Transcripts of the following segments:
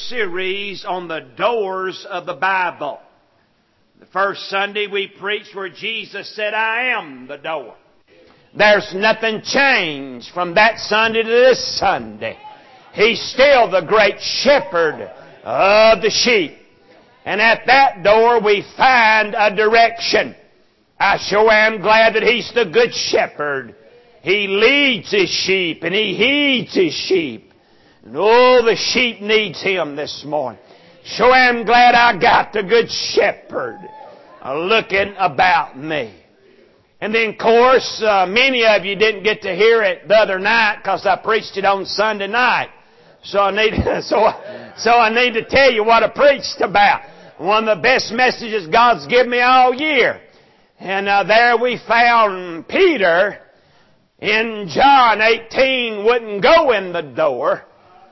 series on the doors of the Bible. The first Sunday we preached where Jesus said, I am the door. There's nothing changed from that Sunday to this Sunday. He's still the great shepherd of the sheep. And at that door we find a direction. I sure am glad that He's the good shepherd. He leads His sheep and He heeds His sheep. And oh, the sheep needs Him this morning. Sure am glad I got the good shepherd looking about me. And then, of course, many of you didn't get to hear it the other night because I preached it on Sunday night. So I need to tell you what I preached about. One of the best messages God's given me all year. And there we found Peter in John 18 wouldn't go in the door.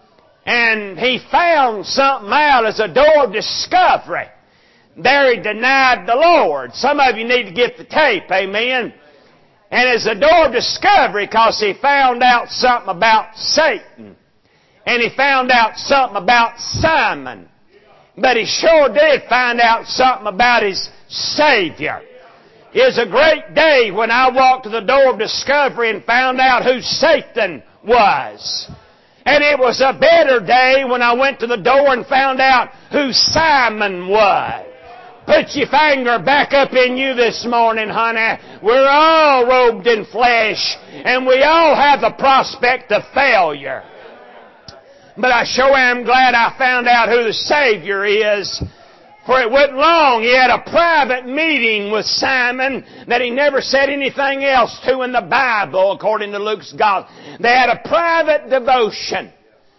And he found something out as a door of discovery. There he denied the Lord. Some of you need to get the tape, amen. And it's a door of discovery because he found out something about Satan. And he found out something about Simon. But he sure did find out something about his Savior. It was a great day when I walked to the door of discovery and found out who Satan was. And it was a better day when I went to the door and found out who Simon was. Put your finger back up in you this morning, honey. We're all robed in flesh, and we all have the prospect of failure. But I sure am glad I found out who the Savior is. For it wasn't long. He had a private meeting with Simon that he never said anything else to in the Bible, according to Luke's Gospel. They had a private devotion.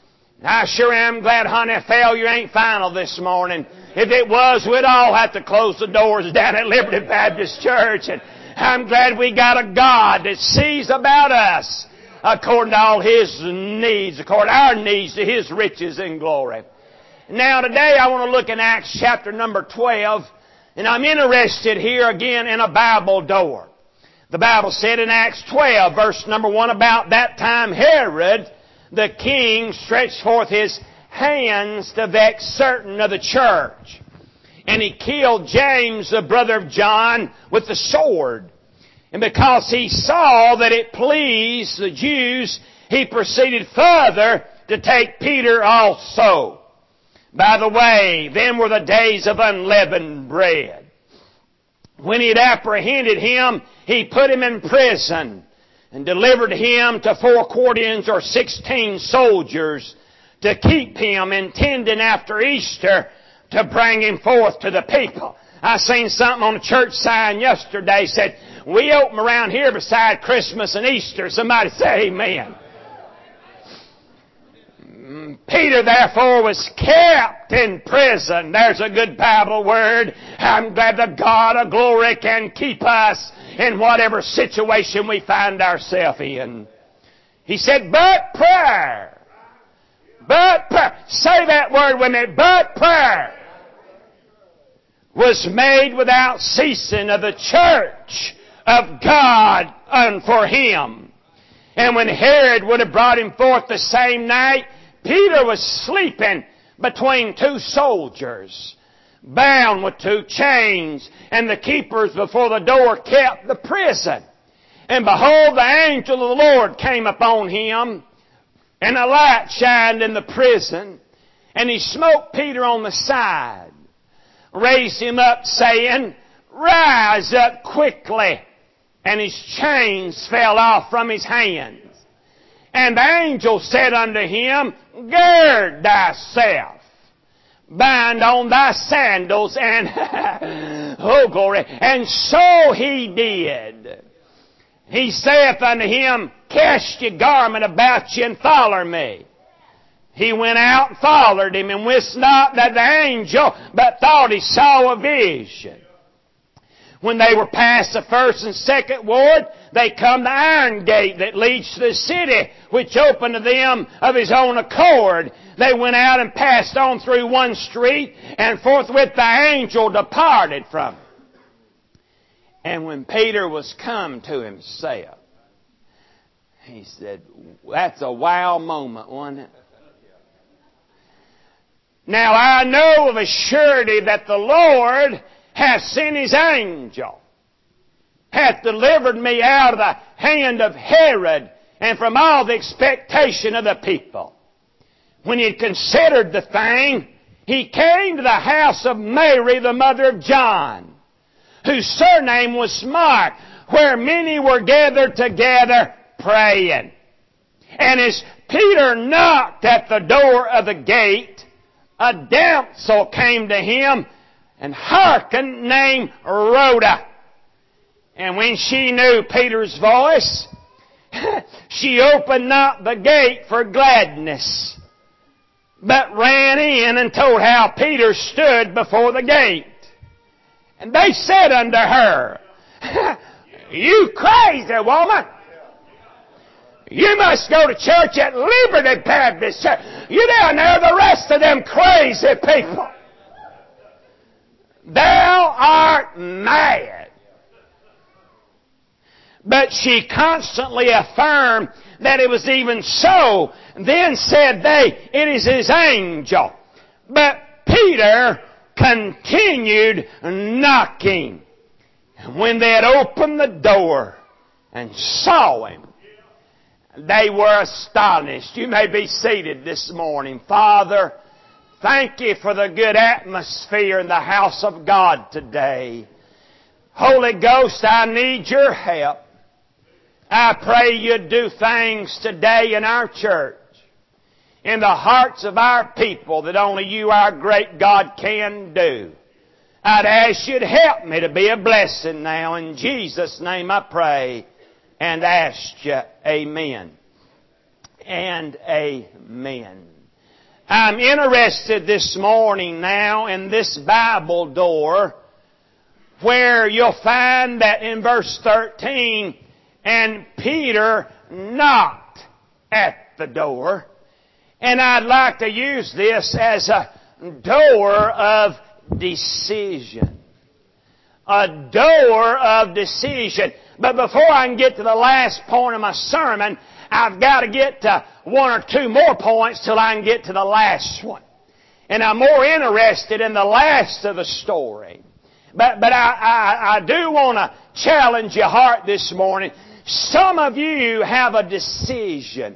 I sure am glad, honey, failure ain't final this morning. If it was, we'd all have to close the doors down at Liberty Baptist Church. And I'm glad we got a God that sees about us according to all His needs, according to our needs to His riches and glory. Now today I want to look in Acts chapter number 12, and I'm interested here again in a Bible door. The Bible said in Acts 12, verse number 1, about that time Herod, the king, stretched forth his hands to vex certain of the church. And he killed James, the brother of John, with the sword. And because he saw that it pleased the Jews, he proceeded further to take Peter also. By the way, then were the days of unleavened bread. When he had apprehended him, he put him in prison and delivered him to 4 quaternions or 16 soldiers to keep him, intending after Easter to bring him forth to the people. I seen something on a church sign yesterday said, we open around here beside Christmas and Easter. Somebody say amen. Peter, therefore, was kept in prison. There's a good Bible word. I'm glad the God of glory can keep us in whatever situation we find ourselves in. He said, but prayer. But prayer. Say that word with me. But prayer was made without ceasing of the church of God and for him. And when Herod would have brought him forth the same night, Peter was sleeping between 2 soldiers, bound with 2 chains, and the keepers before the door kept the prison. And behold, the angel of the Lord came upon him, and a light shined in the prison, and he smote Peter on the side, raised him up, saying, rise up quickly. And his chains fell off from his hands. And the angel said unto him, gird thyself, bind on thy sandals, and, oh glory, and so he did. He saith unto him, cast your garment about you and follow me. He went out and followed him, and wist not that the angel, but thought he saw a vision. When they were past the first and second ward, they come to iron gate that leads to the city, which opened to them of his own accord. They went out and passed on through one street, and forthwith the angel departed from him. And when Peter was come to himself, he said, that's a wow moment, wasn't it? Now I know of a surety that the Lord hath sent His angel, hath delivered me out of the hand of Herod, and from all the expectation of the people. When he had considered the thing, he came to the house of Mary, the mother of John, whose surname was Mark, where many were gathered together praying. And as Peter knocked at the door of the gate, a damsel came to him and hearkened, named Rhoda. And when she knew Peter's voice, she opened not the gate for gladness, but ran in and told how Peter stood before the gate. And they said unto her, You crazy woman! You must go to church at Liberty Baptist Church. You down there, the rest of them crazy people. Thou art mad. But she constantly affirmed that it was even so. Then said they, It is His angel. But Peter continued knocking. And when they had opened the door and saw him, they were astonished. You may be seated this morning. Father, thank You for the good atmosphere in the house of God today. Holy Ghost, I need Your help. I pray You'd do things today in our church, in the hearts of our people that only You, our great God, can do. I'd ask You'd help me to be a blessing now. In Jesus' name I pray and ask You. Amen. And amen. I'm interested this morning now in this Bible door where you'll find that in verse 13, and Peter knocked at the door. And I'd like to use this as a door of decision. A door of decision. But before I can get to the last point of my sermon, I've got to get to one or two more points till I can get to the last one. And I'm more interested in the last of the story. But I do want to challenge your heart this morning. Some of you have a decision.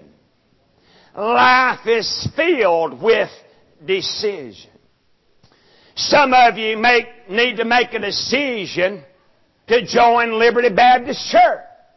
Life is filled with decision. Some of you need to make a decision to join Liberty Baptist Church.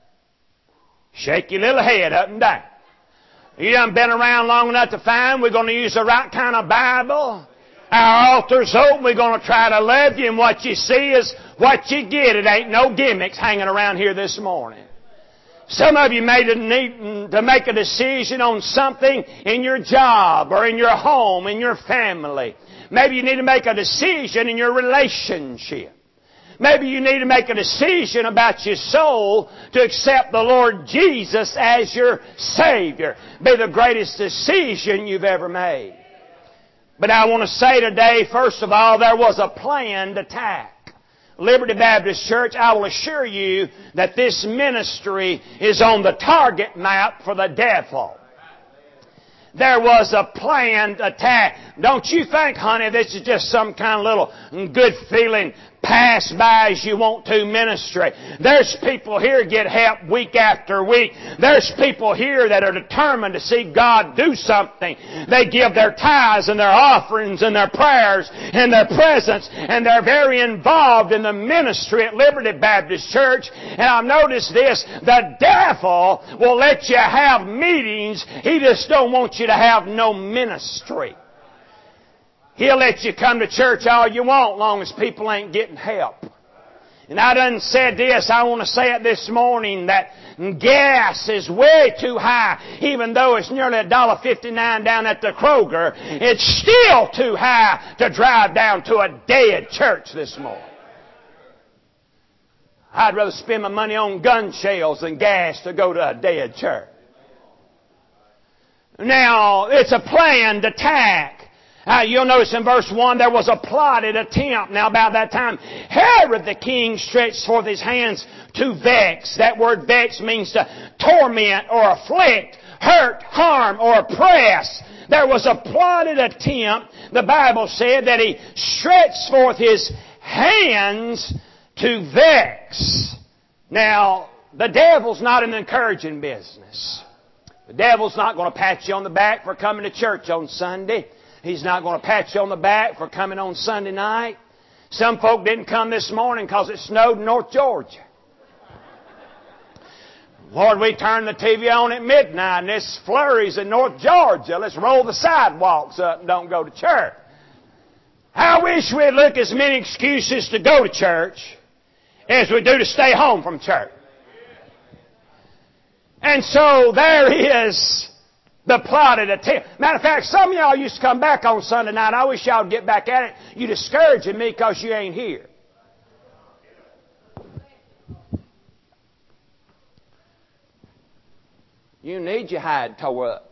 Shake your little head up and down. You done been around long enough to find we're going to use the right kind of Bible. Our altar's open. We're going to try to love you, and what you see is what you get. It ain't no gimmicks hanging around here this morning. Some of you may need to make a decision on something in your job or in your home, in your family. Maybe you need to make a decision in your relationship. Maybe you need to make a decision about your soul to accept the Lord Jesus as your Savior. Be the greatest decision you've ever made. But I want to say today, first of all, there was a planned attack. Liberty Baptist Church, I will assure you that this ministry is on the target map for the devil. There was a planned attack. Don't you think, honey, this is just some kind of little good feeling pass by as you want to ministry. There's people here get help week after week. There's people here that are determined to see God do something. They give their tithes and their offerings and their prayers and their presence, and they're very involved in the ministry at Liberty Baptist Church. And I've noticed this, the devil will let you have meetings. He just don't want you to have no ministry. He'll let you come to church all you want, long as people ain't getting help. And I done said this, I want to say it this morning, that gas is way too high. Even though it's nearly $1.59 down at the Kroger, it's still too high to drive down to a dead church this morning. I'd rather spend my money on gun shells than gas to go to a dead church. Now, it's a planned attack. You'll notice in verse 1 there was a plotted attempt. Now about that time, Herod the king stretched forth his hands to vex. That word vex means to torment or afflict hurt, harm, or oppress. There was a plotted attempt. The Bible said that he stretched forth his hands to vex. Now, the devil's not in the encouraging business. The devil's not going to pat you on the back for coming to church on Sunday. He's not going to pat you on the back for coming on Sunday night. Some folk didn't come this morning because it snowed in North Georgia. Lord, we turned the TV on at midnight and there's flurries in North Georgia. Let's roll the sidewalks up and don't go to church. I wish we'd look as many excuses to go to church as we do to stay home from church. And so there is the plotted attempt. Matter of fact, some of y'all used to come back on Sunday night. I wish y'all would get back at it. You're discouraging me because you ain't here. You need your hide tore up.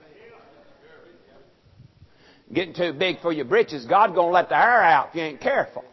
Getting too big for your britches. God's going to let the air out if you ain't careful.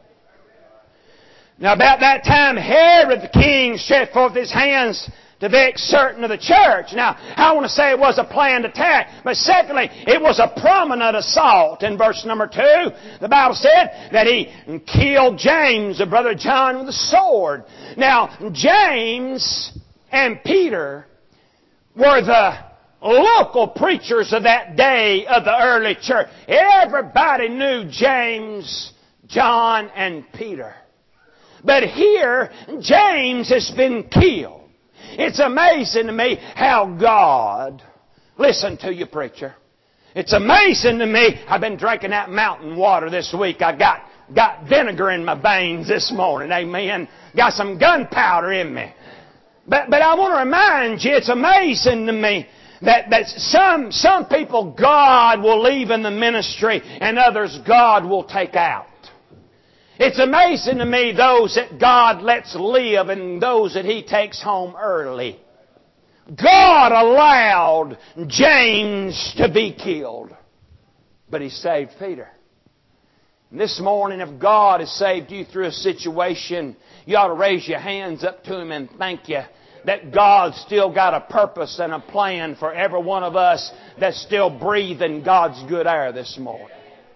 Now about that time, Herod the king stretched forth his hands to vex certain of the church. Now, I want to say it was a planned attack, but secondly, it was a prominent assault. In verse number 2, the Bible said that he killed James, the brother of John, with a sword. Now, James and Peter were the local preachers of that day of the early church. Everybody knew James, John, and Peter. But here, James has been killed. It's amazing to me how God, listen to you, preacher. It's amazing to me. I've been drinking that mountain water this week. I got vinegar in my veins this morning. Amen. Got some gunpowder in me. But I want to remind you, it's amazing to me that some people God will leave in the ministry and others God will take out. It's amazing to me those that God lets live and those that He takes home early. God allowed James to be killed, but He saved Peter. And this morning, if God has saved you through a situation, you ought to raise your hands up to Him and thank you that God's still got a purpose and a plan for every one of us that's still breathing God's good air this morning.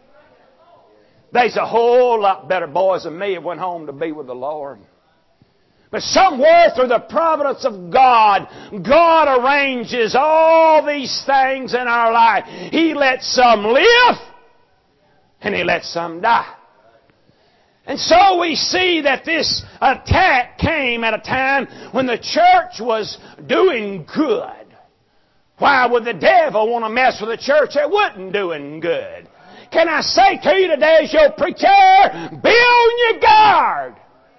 There's a whole lot better boys than me that went home to be with the Lord. But somewhere through the providence of God, God arranges all these things in our life. He lets some live and He lets some die. And so we see that this attack came at a time when the church was doing good. Why would the devil want to mess with a church that wasn't doing good? Can I say to you today as your preacher, be on your guard.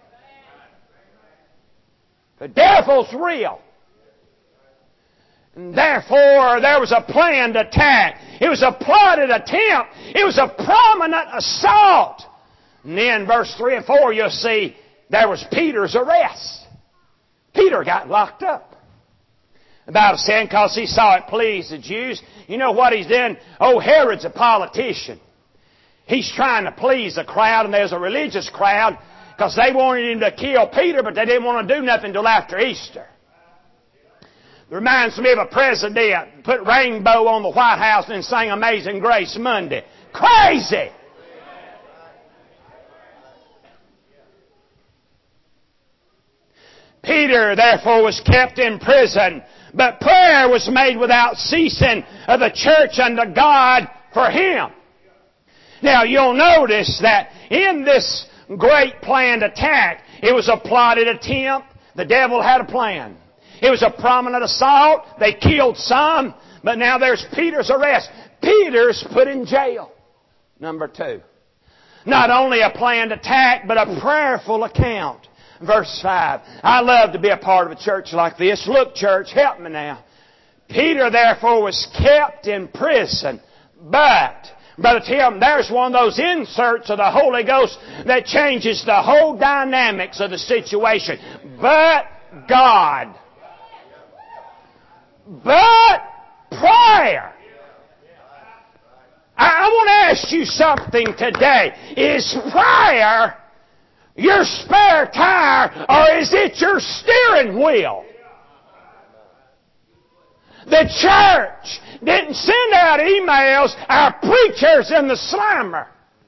The devil's real. And therefore, there was a planned attack. It was a plotted attempt. It was a prominent assault. And then verse 3 and 4, you'll see there was Peter's arrest. Peter got locked up. The Bible said because he saw it pleased the Jews. You know what he's done? Oh, Herod's a politician. He's trying to please the crowd, and there's a religious crowd because they wanted him to kill Peter, but they didn't want to do nothing until after Easter. It reminds me of a president put rainbow on the White House and sang Amazing Grace Monday. Crazy! Peter, therefore, was kept in prison, but prayer was made without ceasing of the church unto God for him. Now, you'll notice that in this great planned attack, it was a plotted attempt. The devil had a plan. It was a prominent assault. They killed some, but now there's Peter's arrest. Peter's put in jail. Number 2. Not only a planned attack, but a prayerful account. Verse 5. I love to be a part of a church like this. Look, church, help me now. Peter, therefore, was kept in prison. But, Brother Tim, there's one of those inserts of the Holy Ghost that changes the whole dynamics of the situation. But God. But prayer. I want to ask you something today. Is prayer your spare tire, or is it your steering wheel? The church didn't send out emails, our preachers in the slammer.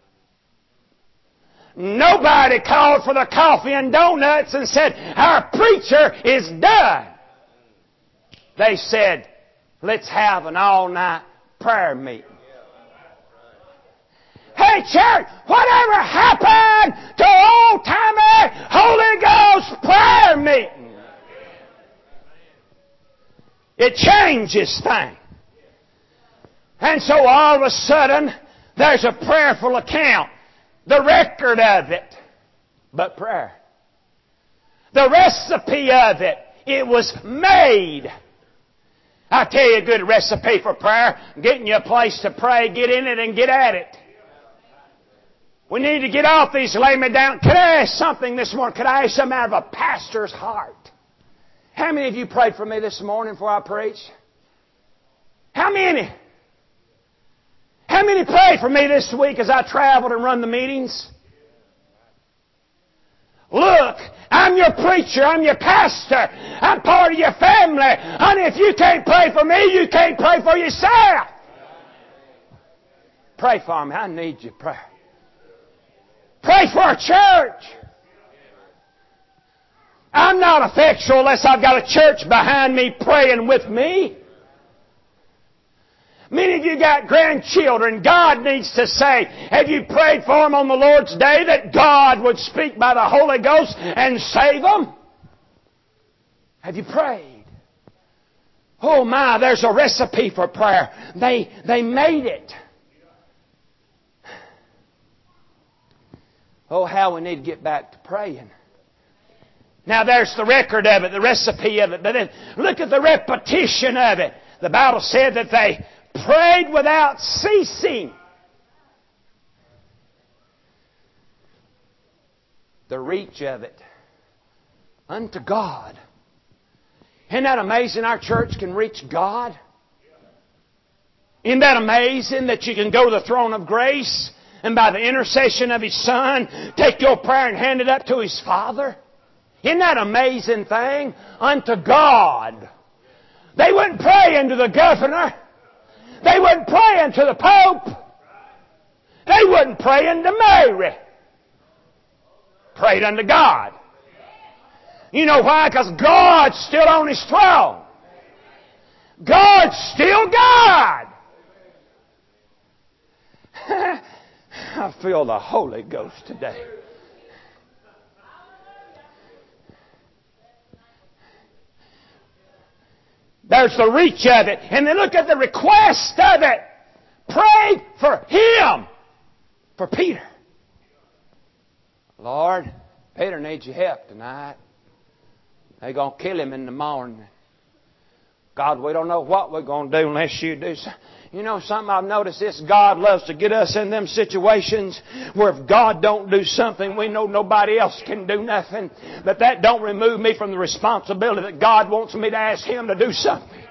Nobody called for the coffee and donuts and said, our preacher is done. They said, let's have an all-night prayer meeting. Hey church, whatever happened to old-timer Holy Ghost prayer meeting? It changes things. And so all of a sudden, there's a prayerful account. The record of it. But prayer. The recipe of it. It was made. I'll tell you a good recipe for prayer. Getting you a place to pray, get in it and get at it. We need to get off these lay me down. Could I ask something this morning? Could I ask something out of a pastor's heart? How many of you prayed for me this morning before I preached? How many? How many prayed for me this week as I traveled and run the meetings? Look, I'm your preacher. I'm your pastor. I'm part of your family. Honey, if you can't pray for me, you can't pray for yourself. Pray for me. I need your prayer. Pray for our church. I'm not effectual unless I've got a church behind me praying with me. Many of you got grandchildren. God needs to say, have you prayed for them on the Lord's Day that God would speak by the Holy Ghost and save them? Have you prayed? Oh my, there's a recipe for prayer. They made it. Oh, how we need to get back to praying. Now there's the record of it, the recipe of it. But then look at the repetition of it. The Bible said that they prayed without ceasing. The reach of it unto God. Isn't that amazing our church can reach God? Isn't that amazing that you can go to the throne of grace and by the intercession of His Son take your prayer and hand it up to His Father? Isn't that an amazing thing? Unto God. They wouldn't pray unto the governor. They wouldn't pray unto the Pope. They wouldn't pray unto Mary. Prayed unto God. You know why? Because God's still on His throne. God's still God. I feel the Holy Ghost today. There's the reach of it. And then look at the request of it. Pray for him. For Peter. Lord, Peter needs your help tonight. They're going to kill him in the morning. God, we don't know what we're going to do unless you do something. You know something I've noticed this? God loves to get us in them situations where if God don't do something, we know nobody else can do nothing. But that don't remove me from the responsibility that God wants me to ask Him to do something.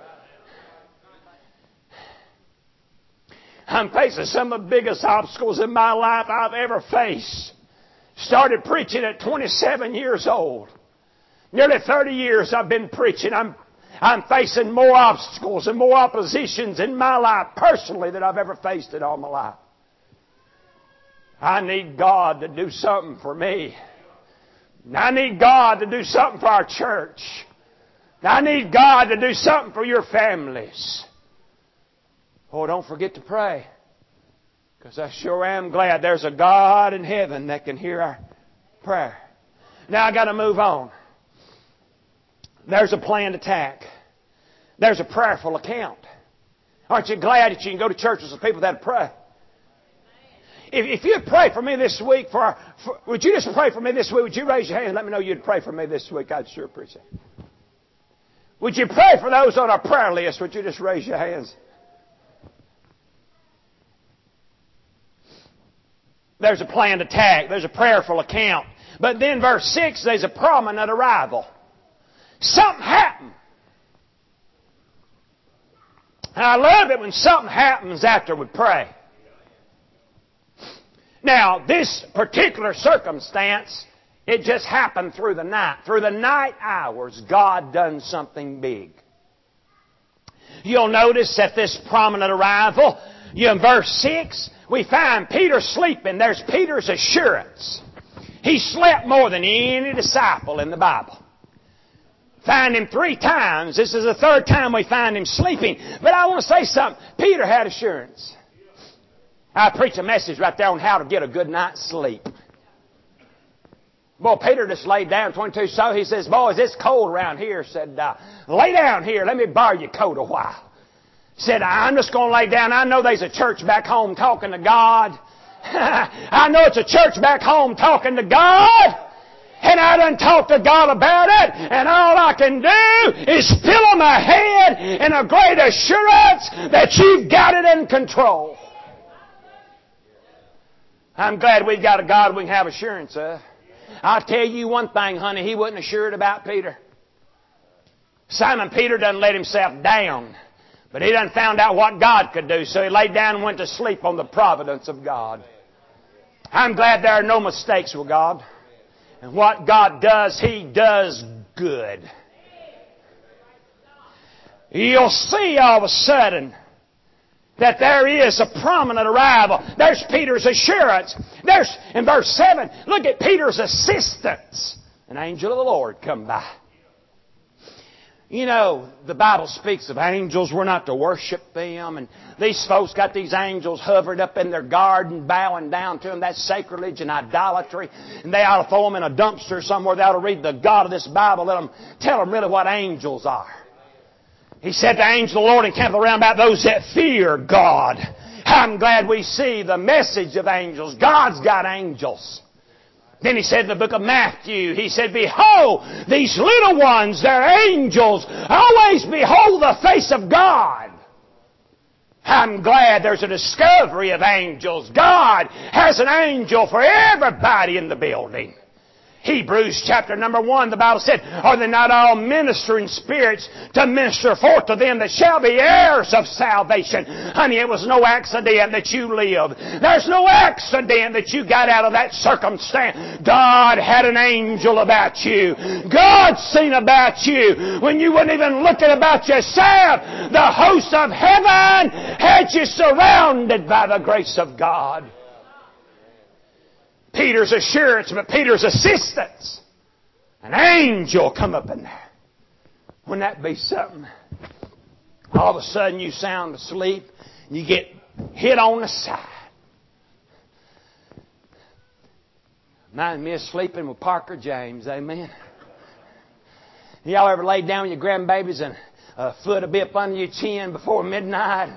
I'm facing some of the biggest obstacles in my life I've ever faced. Started preaching at 27 years old. Nearly 30 years I've been preaching. I'm facing more obstacles and more oppositions in my life personally than I've ever faced in all my life. I need God to do something for me. I need God to do something for our church. I need God to do something for your families. Oh, don't forget to pray. Because I sure am glad there's a God in heaven that can hear our prayer. Now I got to move on. There's a planned attack. There's a prayerful account. Aren't you glad that you can go to churches with people that pray? If you'd pray for me this week, would you just pray for me this week? Would you raise your hand and let me know you'd pray for me this week? I'd sure appreciate it. Would you pray for those on our prayer list? Would you just raise your hands? There's a planned attack. There's a prayerful account. But then verse 6, there's a prominent arrival. Something happened. And I love it when something happens after we pray. Now, this particular circumstance, it just happened through the night. Through the night hours, God done something big. You'll notice at this prominent arrival, in verse 6, we find Peter sleeping. There's Peter's assurance. He slept more than any disciple in the Bible. Find him 3 times. This is the 3rd time we find him sleeping. But I want to say something. Peter had assurance. I preach a message right there on how to get a good night's sleep. Boy, Peter just laid down 22. So he says, boys, it's cold around here. Said, lay down here. Let me borrow your coat a while. Said, I'm just going to lay down. I know there's a church back home talking to God. I know it's a church back home talking to God. And I done talked to God about it. And all I can do is fill my head in a great assurance that you've got it in control. I'm glad we've got a God we can have assurance of. I'll tell you one thing, honey, he wasn't assured about Peter. Simon Peter doesn't let himself down. But he done found out what God could do, so he laid down and went to sleep on the providence of God. I'm glad there are no mistakes with God. And what God does, He does good. You'll see all of a sudden that there is a prominent arrival. There's Peter's assurance. There's, in verse 7, look at Peter's assistance. An angel of the Lord come by. You know, the Bible speaks of angels. We're not to worship them. And these folks got these angels hovered up in their garden, bowing down to them. That's sacrilege and idolatry. And they ought to throw them in a dumpster somewhere. They ought to read the God of this Bible. Tell them really what angels are. He said, the angel of the Lord encampeth around about those that fear God. I'm glad we see the message of angels. God's got angels. Then he said in the book of Matthew, he said, behold, these little ones, they're angels. Always behold the face of God. I'm glad there's a discovery of angels. God has an angel for everybody in the building. Hebrews chapter number 1, the Bible said, are they not all ministering spirits to minister forth to them that shall be heirs of salvation? Honey, it was no accident that you lived. There's no accident that you got out of that circumstance. God had an angel about you. God's seen about you when you weren't even looking about yourself. The host of heaven had you surrounded by the grace of God. Peter's assurance, but Peter's assistance. An angel come up in there. Wouldn't that be something? All of a sudden you sound asleep and you get hit on the side. Mind me of sleeping with Parker James, amen. Y'all ever laid down with your grandbabies and a foot a bit up under your chin before midnight?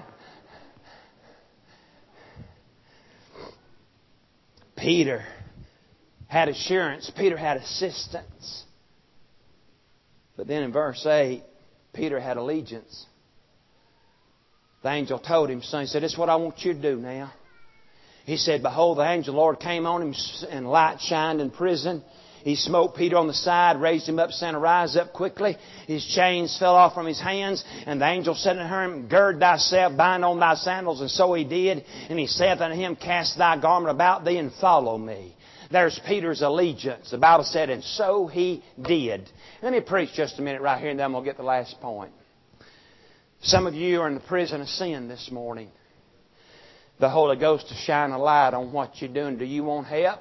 Peter had assurance. Peter had assistance. But then in verse 8, Peter had allegiance. The angel told him, son, he said, this is what I want you to do now. He said, behold, the angel of the Lord came on him and light shined in prison. He smote Peter on the side, raised him up, saying, arise up quickly. His chains fell off from his hands. And the angel said unto him, gird thyself, bind on thy sandals. And so he did. And he saith unto him, cast thy garment about thee and follow me. There's Peter's allegiance. The Bible said, and so he did. Let me preach just a minute right here, and then we'll get the last point. Some of you are in the prison of sin this morning. The Holy Ghost to shine a light on what you're doing. Do you want help?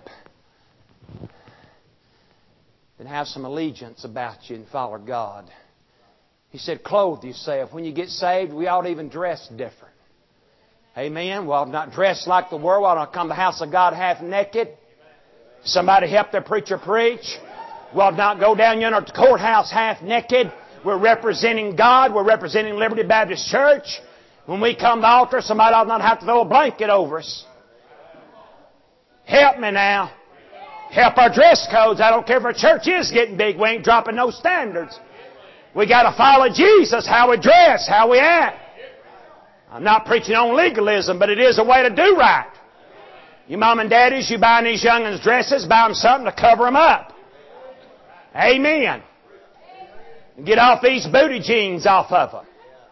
Then have some allegiance about you and follow God. He said, clothe yourself. When you get saved, we ought to even dress different. Amen. We ought not dress like the world. We ought not come to the house of God half naked. Somebody help their preacher preach. We ought not go down yonder to the courthouse half naked. We're representing God. We're representing Liberty Baptist Church. When we come to the altar, somebody ought not have to throw a blanket over us. Help me now. Help our dress codes. I don't care if our church is getting big. We ain't dropping no standards. We got to follow Jesus, how we dress, how we act. I'm not preaching on legalism, but it is a way to do right. You mom and daddies, you buying these young'uns dresses, buy them something to cover them up. Amen. And get off these booty jeans off of them.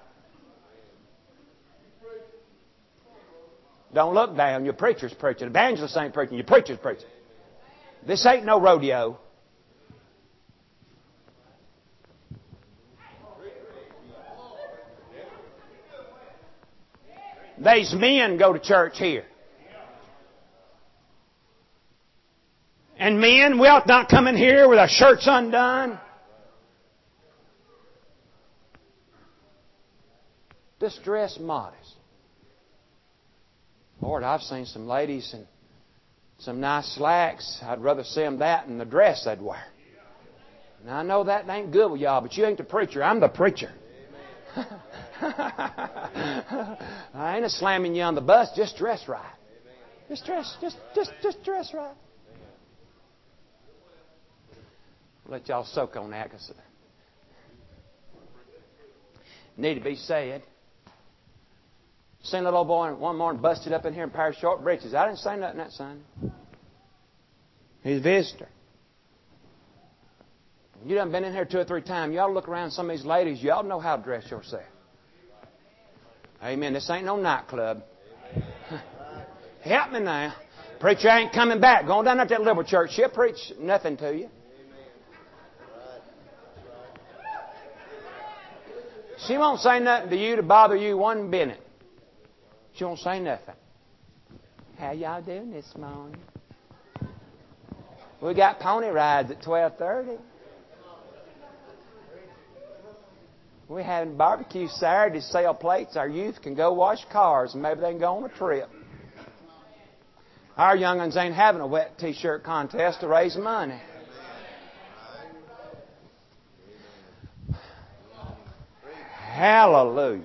Don't look down. Your preacher's preaching. Evangelist ain't preaching. Your preacher's preaching. This ain't no rodeo. These men go to church here. And men, we ought not come in here with our shirts undone. Just dress modest. Lord, I've seen some ladies in some nice slacks. I'd rather see them that than the dress they'd wear. Now, I know that ain't good with y'all, but you ain't the preacher. I'm the preacher. I ain't a slamming you on the bus. Just dress right. Just dress right. I'll let y'all soak on that because it need to be said. Seen a little boy one morning busted up in here in a pair of short breeches. I didn't say nothing that Sunday. He's a visitor. You done been in here 2 or 3 times. You ought to look around some of these ladies. You ought to know how to dress yourself. Amen. This ain't no nightclub. Help me now. Preacher ain't coming back. Going down to that liberal church. She'll preach nothing to you. She won't say nothing to you to bother you one minute. She won't say nothing. How y'all doing this morning? We got pony rides at 12:30. We're having barbecue Saturday to sell plates. Our youth can go wash cars and maybe they can go on a trip. Our young ones ain't having a wet T-shirt contest to raise money. Hallelujah.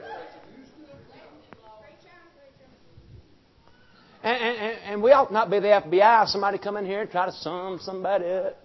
And we ought not be the FBI. Somebody come in here and try to sum somebody up.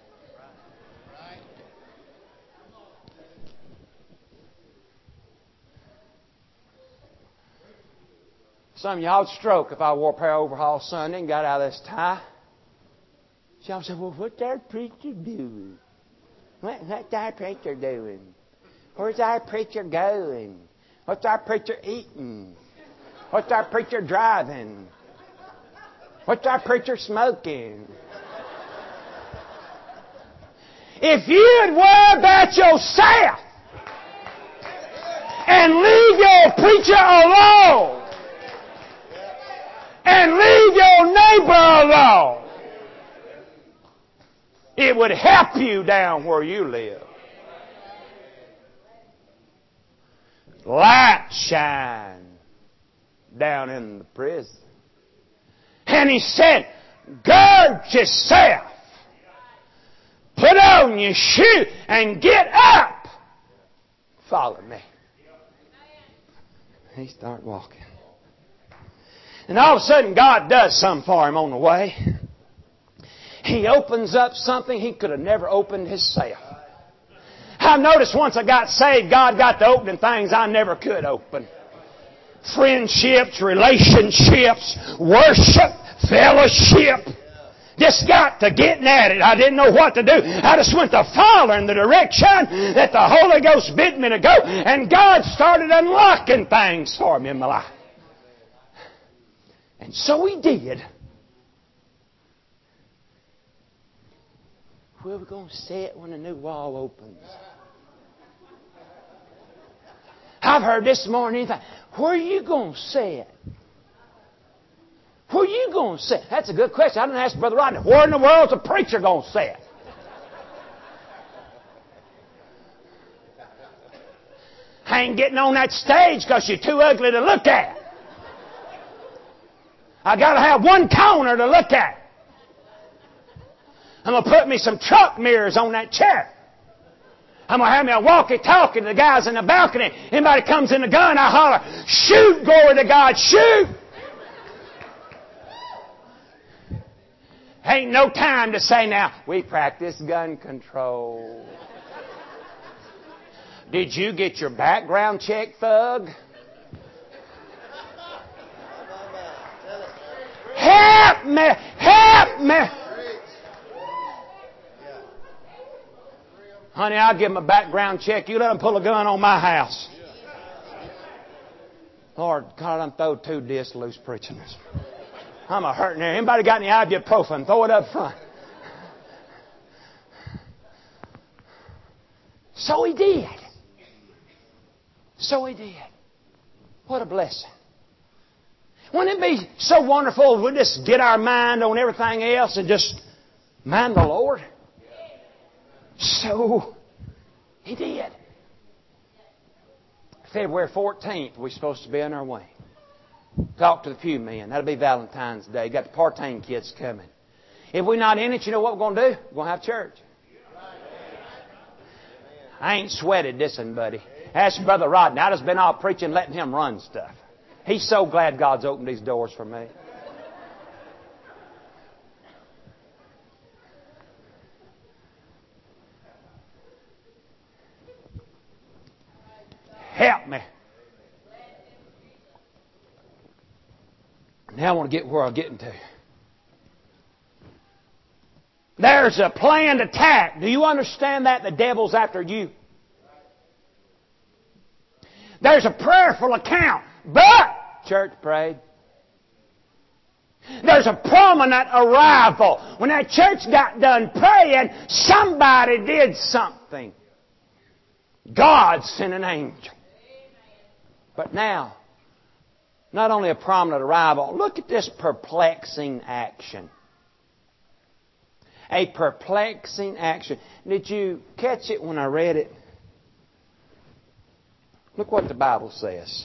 Some of y'all would stroke if I wore a pair of overalls Sunday and got out of this tie. Y'all say, well, what's our preacher doing? What's our preacher doing? Where's our preacher going? What's our preacher eating? What's our preacher driving? What's our preacher smoking? If you'd worry about yourself and leave your preacher alone and leave your neighbor alone, it would help you down where you live. Light shine down in the prison. And he said, gird yourself, put on your shoe, and get up. Follow me. He started walking. And all of a sudden, God does something for him on the way. He opens up something he could have never opened himself. I noticed once I got saved, God got to opening things I never could open. Friendships, relationships, worship, fellowship. Just got to getting at it. I didn't know what to do. I just went to following the direction that the Holy Ghost bid me to go. And God started unlocking things for me in my life. And so He did. Where are we going to sit when the new wall opens? I've heard this morning, where are you going to sit? Where are you going to sit? That's a good question. I didn't ask Brother Rodney, where in the world is a preacher going to sit? I ain't getting on that stage because you're too ugly to look at. I got to have one corner to look at. I'm going to put me some truck mirrors on that chair. I'm going to have me a walkie-talkie to the guys in the balcony. Anybody comes in the gun, I holler, shoot, glory to God, shoot. Ain't no time to say now, we practice gun control. Did you get your background check, thug? Help me! Help me! Honey, I'll give them a background check. You let them pull a gun on my house. Lord, God, I'm throwing 2 discs loose preaching this. I'm a hurting there. Anybody got any ibuprofen? Throw it up front. So he did. So he did. What a blessing. Wouldn't it be so wonderful if we just get our mind on everything else and just mind the Lord? So, He did. February 14th, we're supposed to be on our way. Talk to the pew men. That'll be Valentine's Day. Got the Partain kids coming. If we're not in it, you know what we're going to do? We're going to have church. I ain't sweated this one, buddy. Ask Brother Rodney. I just been all preaching, letting him run stuff. He's so glad God's opened these doors for me. Help me. Now I want to get where I'm getting to. There's a planned attack. Do you understand that? The devil's after you. There's a prayerful account. But, church prayed. There's a prominent arrival. When that church got done praying, somebody did something. God sent an angel. But now, not only a prominent arrival, look at this perplexing action. A perplexing action. Did you catch it when I read it? Look what the Bible says.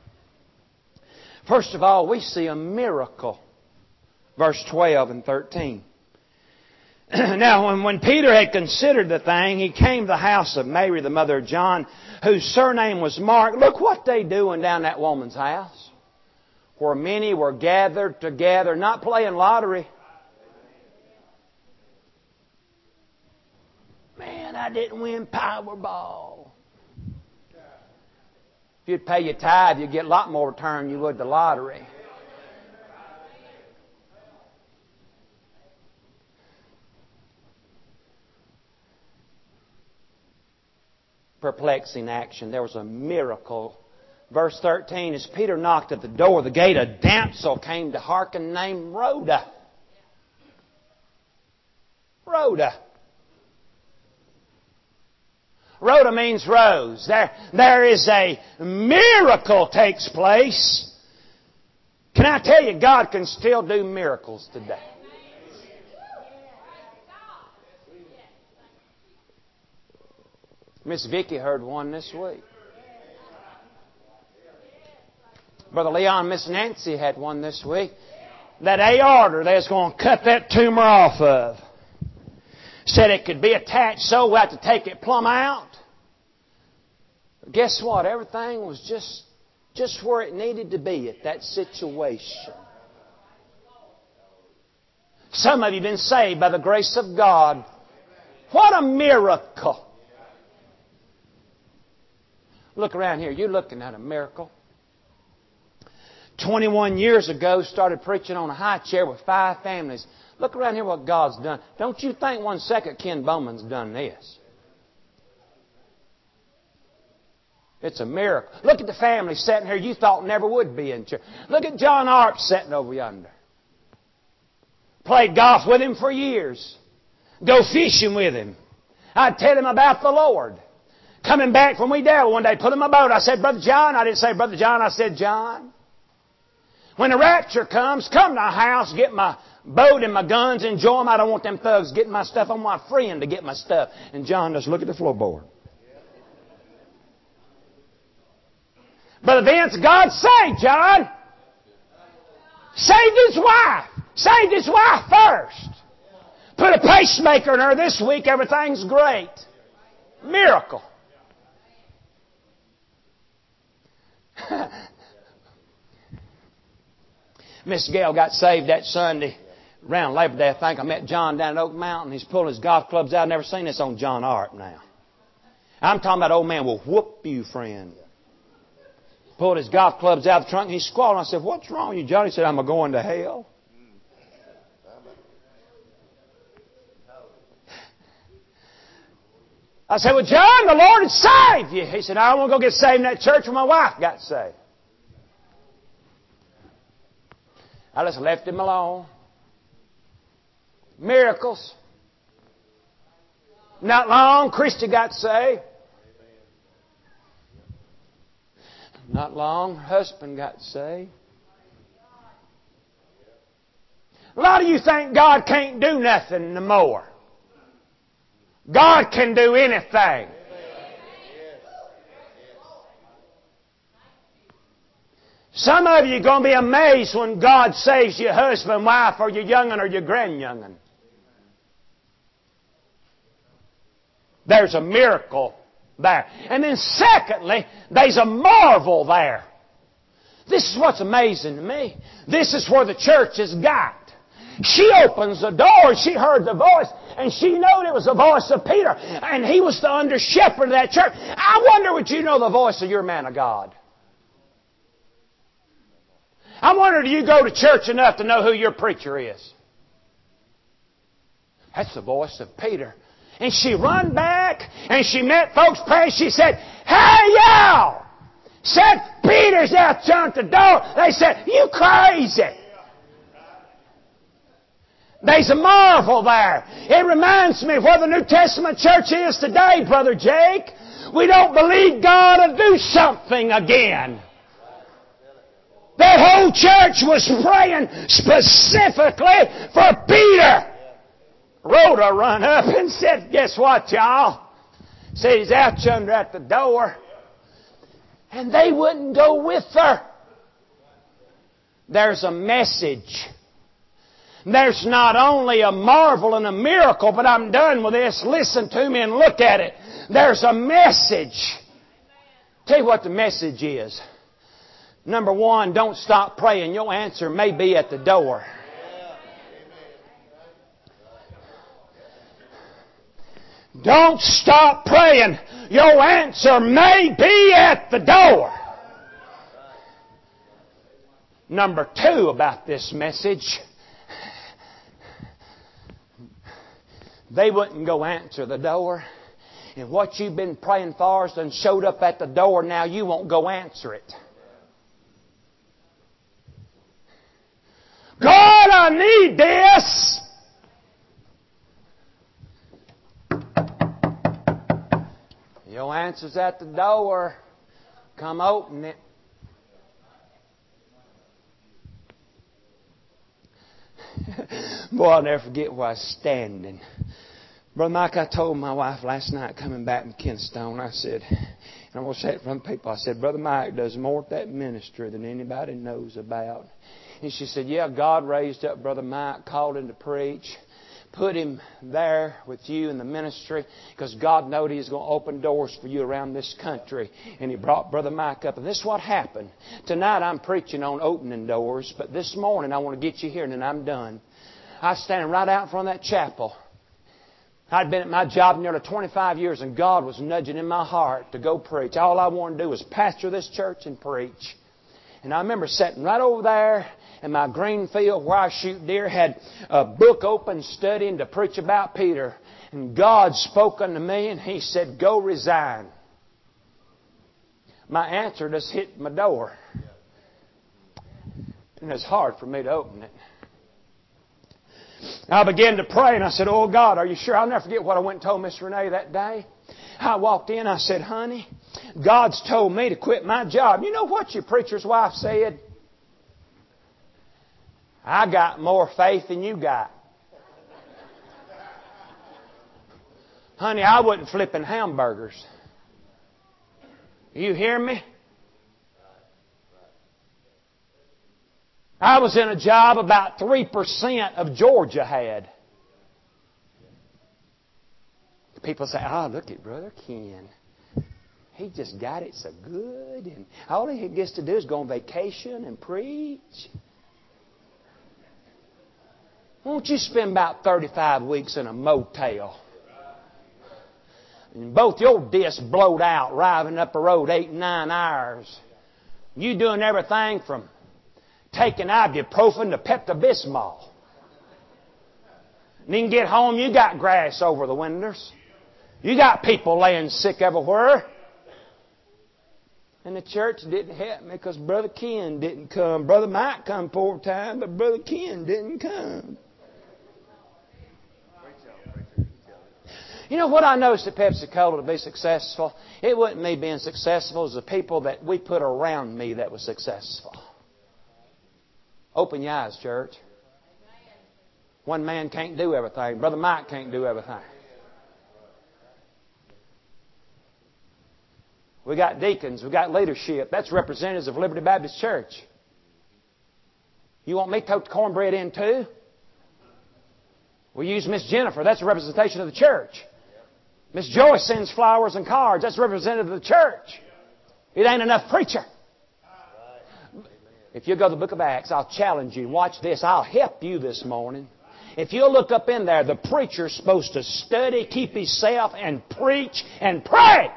First of all, we see a miracle. Verse 12 and 13. Now, when Peter had considered the thing, he came to the house of Mary, the mother of John, whose surname was Mark. Look what they doing down that woman's house. Where many were gathered together, not playing lottery. Man, I didn't win Powerball. If you'd pay your tithe, you'd get a lot more return than you would the lottery. Perplexing action. There was a miracle. Verse 13, as Peter knocked at the door of the gate, a damsel came to hearken named Rhoda. Rhoda. Rhoda means rose. There is a miracle takes place. Can I tell you, God can still do miracles today. Miss Vicki heard one this week. Brother Leon and Miss Nancy had one this week. That aorta they was going to cut that tumor off of. Said it could be attached, so we'll have to take it plumb out. But guess what? Everything was just where it needed to be at that situation. Some of you have been saved by the grace of God. What a miracle. Look around here. You're looking at a miracle. 21 years ago, started preaching on a high chair with 5 families. Look around here what God's done. Don't you think one second Ken Bowman's done this? It's a miracle. Look at the family sitting here you thought never would be in church. Look at John Arp sitting over yonder. Played golf with him for years. Go fishing with him. I'd tell him about the Lord. Coming back from Weedale one day, put him in a boat. I said, Brother John. I didn't say Brother John. I said, John. When the rapture comes, come to my house, get my boat and my guns, enjoy them. I don't want them thugs getting my stuff. I want my friend to get my stuff. And John just look at the floorboard. Brother Vince, God saved John. Saved his wife. Saved his wife first. Put a pacemaker in her this week. Everything's great. Miracle. Miss Gail got saved that Sunday around Labor Day. I think I met John down at Oak Mountain. He's pulling his golf clubs out. I've never seen this on John Arp now. I'm talking about old man will whoop you, friend. Pulled his golf clubs out of the trunk and he squalled. I said, what's wrong with you, John? He said, I'm going to hell. I said, well, John, the Lord has saved you. He said, I want to go get saved in that church where my wife got saved. I just left him alone. Miracles. Not long, Christy got saved. Not long, her husband got saved. A lot of you think God can't do nothing no more. God can do anything. Some of you are going to be amazed when God saves your husband, wife, or your young'un or your grandyoung'un. There's a miracle there. And then secondly, there's a marvel there. This is what's amazing to me. This is where the church has got. She opens the door, she heard the voice, and she knew it was the voice of Peter. And he was the under shepherd of that church. I wonder would you know the voice of your man of God? I wonder do you go to church enough to know who your preacher is? That's the voice of Peter. And she run back and she met folks praying. She said, "Hey, y'all!" Said, "Peter's out there at the door." They said, "You crazy." There's a marvel there. It reminds me of where the New Testament church is today, Brother Jake. We don't believe God will do something again. That whole church was praying specifically for Peter. Rhoda run up and said, "Guess what, y'all?" Said he's out yonder at the door. And they wouldn't go with her. There's a message. There's not only a marvel and a miracle, but I'm done with this. Listen to me and look at it. There's a message. Tell you what the message is. Number one, don't stop praying. Your answer may be at the door. Don't stop praying. Your answer may be at the door. Number two about this message. They wouldn't go answer the door. And what you've been praying for is done showed up at the door. Now you won't go answer it. God, I need this. Your answer's at the door. Come open it. Boy, I'll never forget where I was standing. Brother Mike, I told my wife last night coming back from Kensington, I said, and I'm going to say it from people, I said, Brother Mike does more at that ministry than anybody knows about. And she said, yeah, God raised up Brother Mike, called him to preach, put him there with you in the ministry because God knew He was going to open doors for you around this country. And He brought Brother Mike up. And this is what happened. Tonight I'm preaching on opening doors, but this morning I want to get you here and then I'm done. I was standing right out in front of that chapel. I'd been at my job nearly 25 years and God was nudging in my heart to go preach. All I wanted to do was pastor this church and preach. And I remember sitting right over there in my green field where I shoot deer, had a book open studying to preach about Peter. And God spoke unto me and He said, go resign. My answer just hit my door. And it's hard for me to open it. I began to pray and I said, oh God, are you sure? I'll never forget what I went and told Miss Renee that day. I walked in, I said, honey, God's told me to quit my job. You know what your preacher's wife said? I got more faith than you got. Honey, I wasn't flipping hamburgers. You hear me? I was in a job about 3% of Georgia had. People say, oh, look at Brother Ken. He just got it so good. And all he gets to do is go on vacation and preach. Won't you spend about 35 weeks in a motel? And both your discs blowed out, driving up the road 8 and 9 hours. You doing everything from taking ibuprofen to Pepto-Bismol. And then get home, you got grass over the windows. You got people laying sick everywhere. And the church didn't help me because Brother Ken didn't come. Brother Mike come 4 times, but Brother Ken didn't come. You know what I noticed at Pepsi-Cola to be successful? It wasn't me being successful. It was the people that we put around me that was successful. Open your eyes, church. One man can't do everything. Brother Mike can't do everything. We got deacons. We got leadership. That's representatives of Liberty Baptist Church. You want me to tote the cornbread in too? We use Miss Jennifer. That's a representation of the church. Miss Joyce sends flowers and cards. That's representative of the church. It ain't enough preacher. If you go to the book of Acts, I'll challenge you. Watch this. I'll help you this morning. If you'll look up in there, the preacher's supposed to study, keep himself, and preach and pray.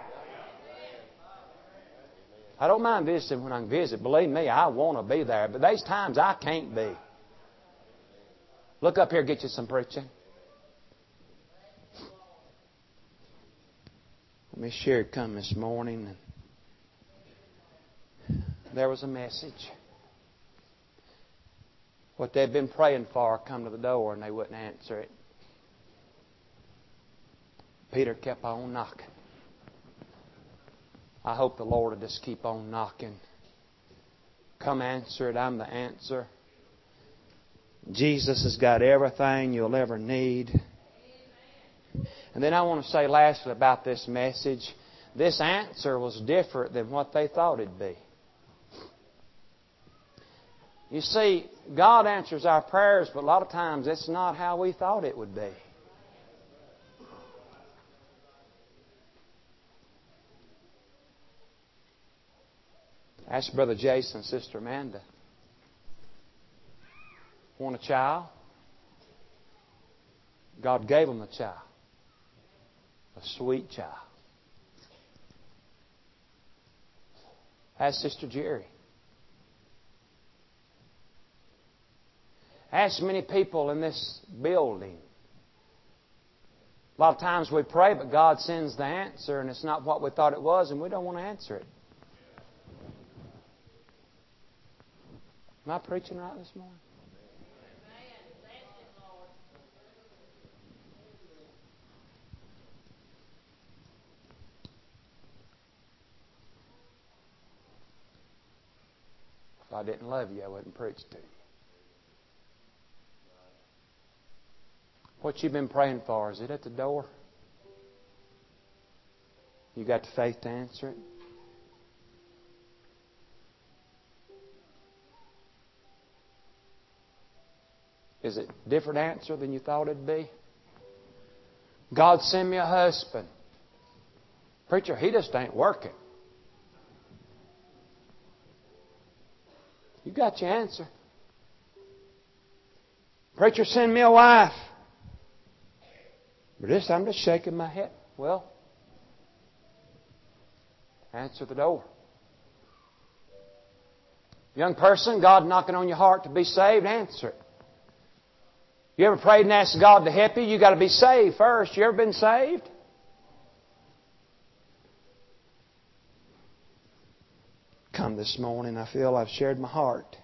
I don't mind visiting when I can visit. Believe me, I want to be there. But there's times I can't be. Look up here, get you some preaching. Miss Sherry come this morning, and there was a message. What they'd been praying for come to the door, and they wouldn't answer it. Peter kept on knocking. I hope the Lord will just keep on knocking. Come answer it. I'm the answer. Jesus has got everything you'll ever need. And then I want to say lastly about this message. This answer was different than what they thought it'd be. You see, God answers our prayers, but a lot of times it's not how we thought it would be. Ask Brother Jason, Sister Amanda. Want a child? God gave them a child. A sweet child. Ask Sister Jerry. Ask many people in this building. A lot of times we pray, but God sends the answer, and it's not what we thought it was, and we don't want to answer it. Am I preaching right this morning? If I didn't love you, I wouldn't preach to you. What you've been praying for, is it at the door? You got the faith to answer it? Is it a different answer than you thought it'd be? God, send me a husband. Preacher, he just ain't working. You got your answer. Preacher, send me a wife. But this, I'm just shaking my head. Well, answer the door. Young person, God knocking on your heart to be saved, answer it. You ever prayed and asked God to help you? You got to be saved first. You ever been saved? Come this morning. I feel I've shared my heart.